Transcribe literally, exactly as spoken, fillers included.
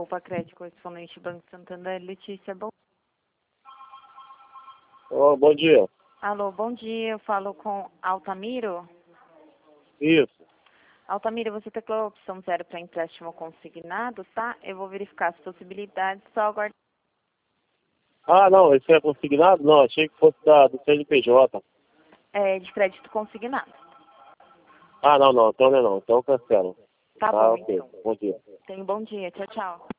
ligou para crédito correspondente Banco Santander. Letícia, bom... Oh, bom dia. Alô, bom dia. Eu falo com Altamiro. Isso. Altamiro, você teclou a opção zero para empréstimo consignado, tá? Eu vou verificar as possibilidades, só aguardar. Ah, não, esse é consignado? Não, achei que fosse da, do C N P J. É, de crédito consignado. Ah, não, não, então não é não. Então cancela. Tá Ah, bom, ok. então. Bom dia. Tenha um bom dia. Tchau, tchau.